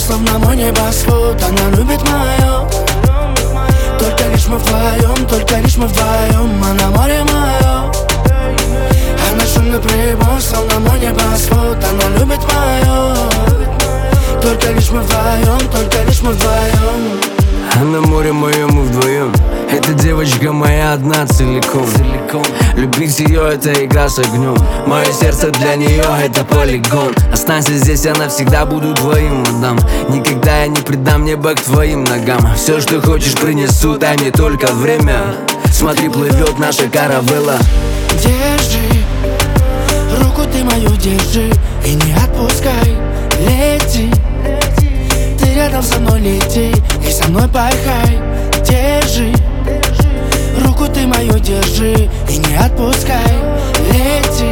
словно мой небосвод. Она любит мое, только лишь мы вдвоем, только лишь мы вдвоем. Она море мое, она шумный прибой, словно мой небосвод. Она любит мое, только лишь мы вдвоем, только лишь мы вдвоем. Она море мое, мы вдвоем. Эта девочка моя одна целиком. Любить ее — это игра с огнем. Мое сердце для нее — это полигон. Останься здесь, я навсегда буду твоим отдам. Никогда я не предам небо к твоим ногам. Все, что хочешь, принесу, дай мне только время. Смотри, плывет наша каравелла. Держи, руку ты мою держи и не отпускай. Лети, ты рядом со мной лети и со мной порхай. Держи, руку ты мою держи и не отпускай. Лети,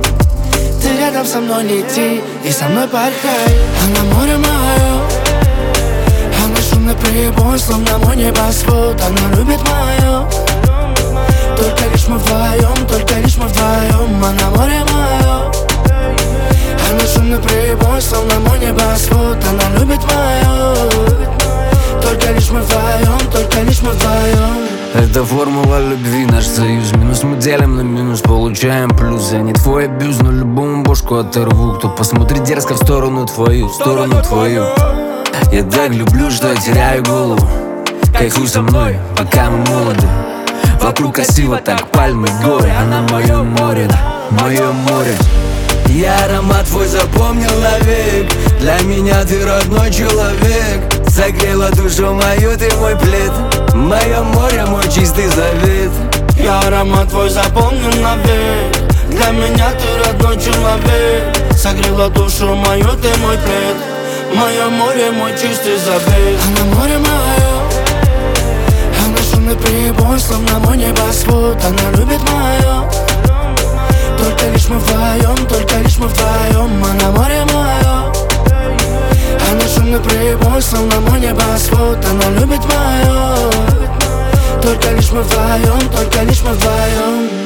ты рядом со мной лети и со мной порхай. Она море мое, она шумный прибой, словно мой небосвод. Она любит мое, только лишь мы вдвоем, только лишь мы вдвоем. Она море мое, она шумный прибой, словно мой небосвод. Она любит мое, только лишь мы вдвоем, только лишь мы вдвоем. Это формула любви, наш союз. Минус мы делим на минус, получаем плюс. Я не твой абьюз, но любому бошку оторву. Кто посмотрит дерзко в сторону твою, в сторону твою. Я так люблю, что я теряю голову. Кайфуй со мной, пока мы молоды. Вокруг красиво, так пальмы, горы. Она мое море, мое море. Я аромат твой запомнил навек. Для меня ты родной человек. Согрела душу мою, ты мой плед. Мое море, мой чистый завет. Я аромат твой запомнил навек. Для меня ты родной человек. Согрела душу мою, ты мой плед. Мое море, мой чистый завет. Она море мое, она шумный прибой, словно мой небосвод. Она любит мое, только лишь мы вдвоем, только лишь мы вдвоем. Она море мое, она шумный прибой, словно мой небосвод. Она любит мое, только лишь мы вдвоем, только лишь мы вдвоем.